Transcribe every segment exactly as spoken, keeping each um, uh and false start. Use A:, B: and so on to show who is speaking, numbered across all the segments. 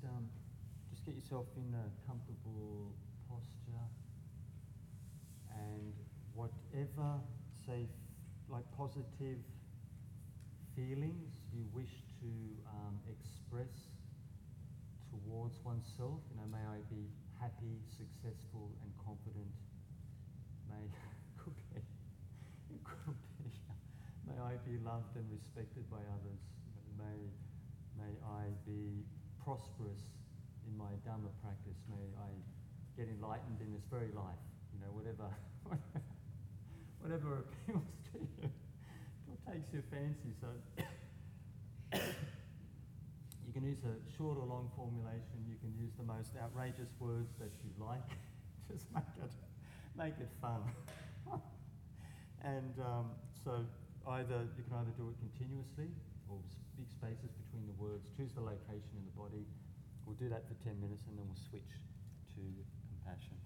A: um, just get yourself in a comfortable posture, and whatever, say, f- like positive feelings you wish to um, express towards oneself. You know, may I be happy, successful, and confident. May could be, it could be. May I be loved and respected by others. May may I be prosperous in my Dhamma practice. May I get enlightened in this very life. You know, whatever, whatever appeals to you, what takes your fancy. So. You can use a short or long formulation. You can use the most outrageous words that you like. Just make it, make it fun. And um, so either you can either do it continuously or big spaces between the words. Choose the location in the body. We'll do that for ten minutes and then we'll switch to compassion.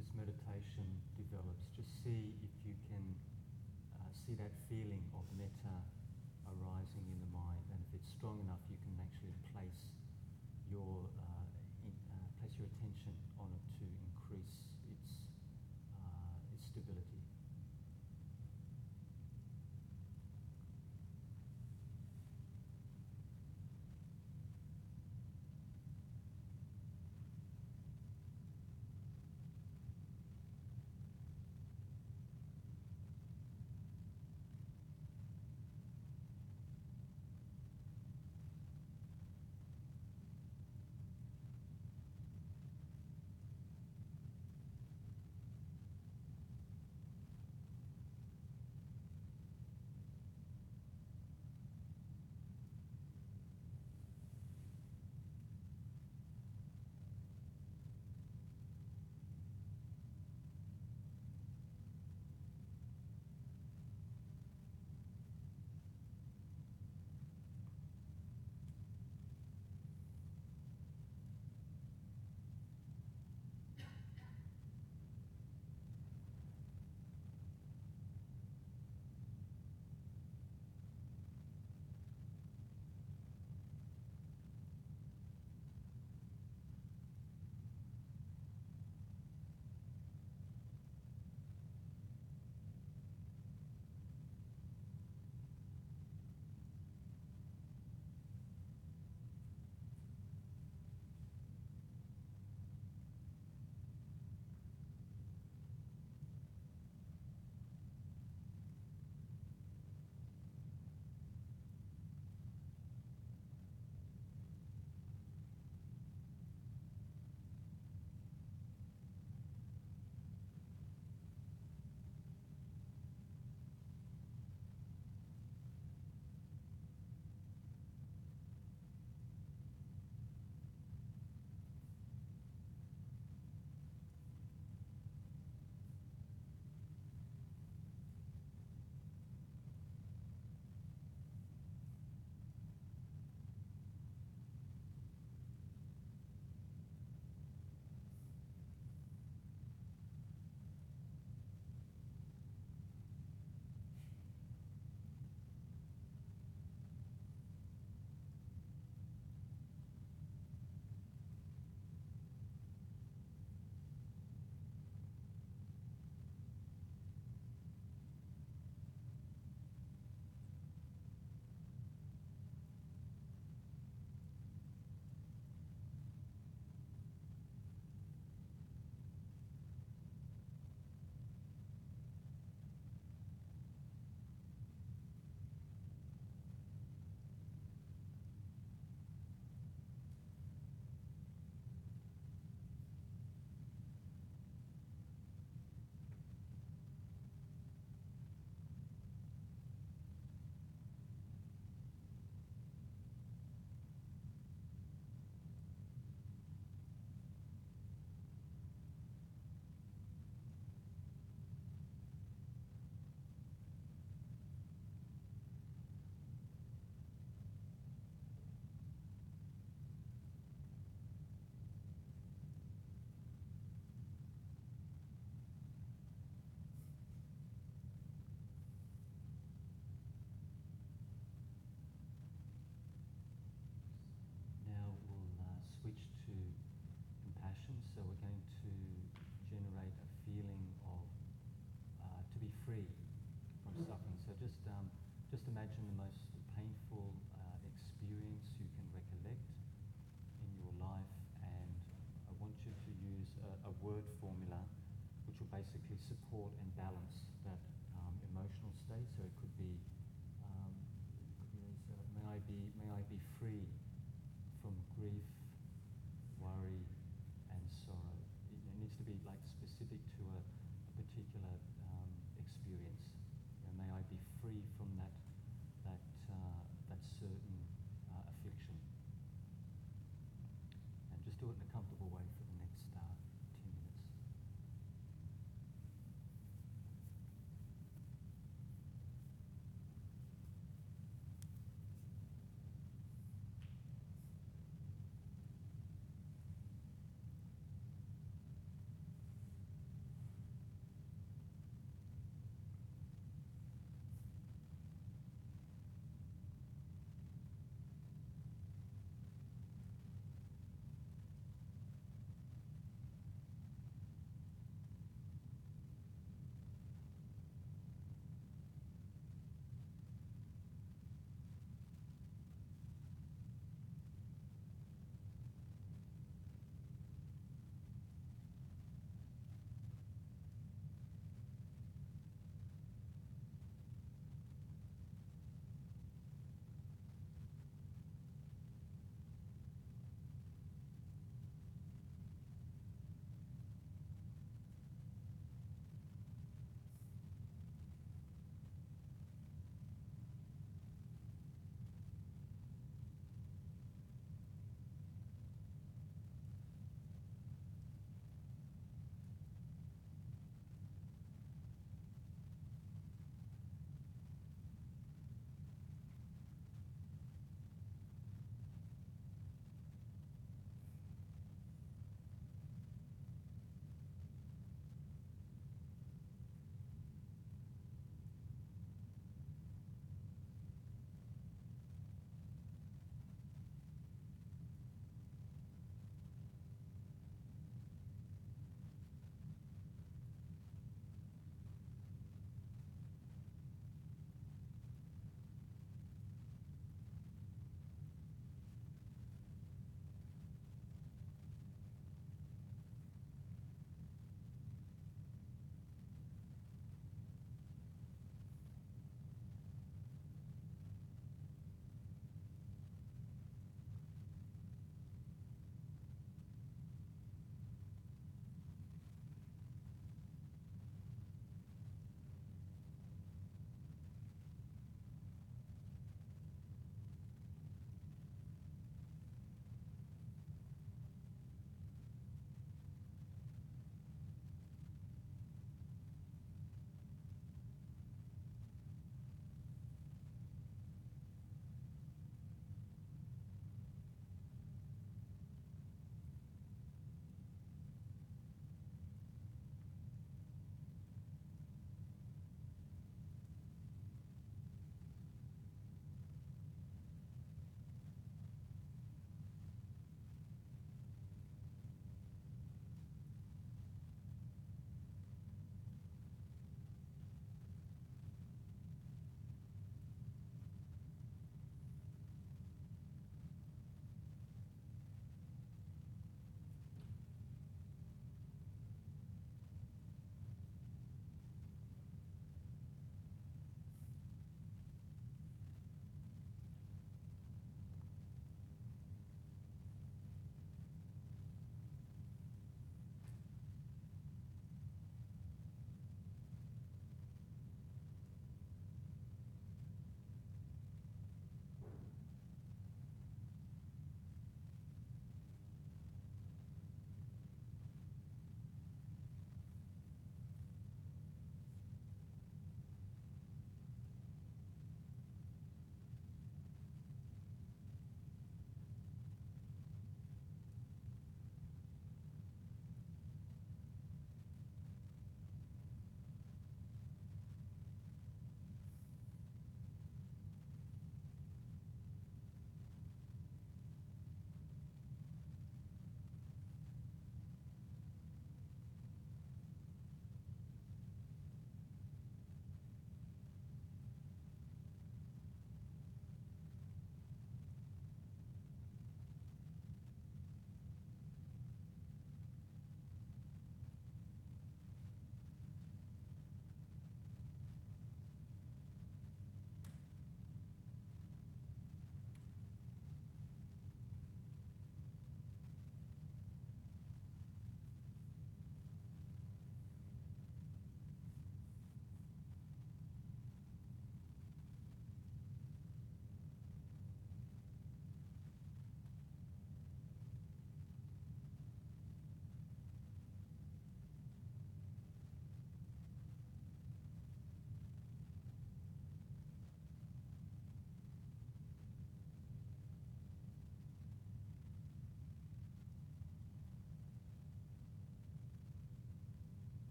A: this meditation develops, just see if you can uh, see that feeling of metta arising in the mind, and if it's strong enough, you can actually place your uh, in, uh, place your attention on it to increase its uh, its stability. Now we'll uh, switch to compassion. So we're going to generate a feeling of uh, to be free from suffering. So just um, just imagine the most painful uh, experience you can recollect in your life, and I want you to use a, a word formula which will basically support and balance that um, emotional state. So it could be, um, it could be these, uh, may I be may I be free from grief, worry, and sorrow. It, it needs to be like specific to a, a particular